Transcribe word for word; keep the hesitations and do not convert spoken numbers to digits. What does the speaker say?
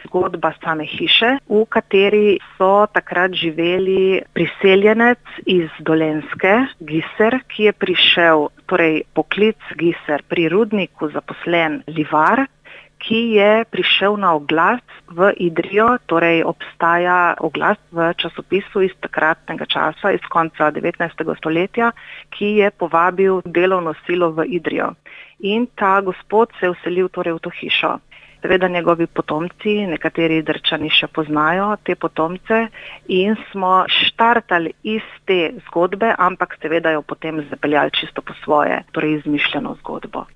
zgodba same hiše, v kateri so takrat živeli priseljenec iz Dolenjske, Giser, ki je prišel, torej poklic Giser, pri rudniku zaposlen livar, ki je prišel na oglas v Idrijo, torej obstaja oglas v časopisu iz takratnega časa, iz konca devetnajstega stoletja, ki je povabil delovno silo v Idrijo. In ta gospod se je vselil torej v to hišo. Seveda njegovi potomci, nekateri Idrijčani še poznajo te potomce in smo štartali iz te zgodbe, ampak seveda jo potem zapeljali čisto po svoje, torej izmišljeno zgodbo.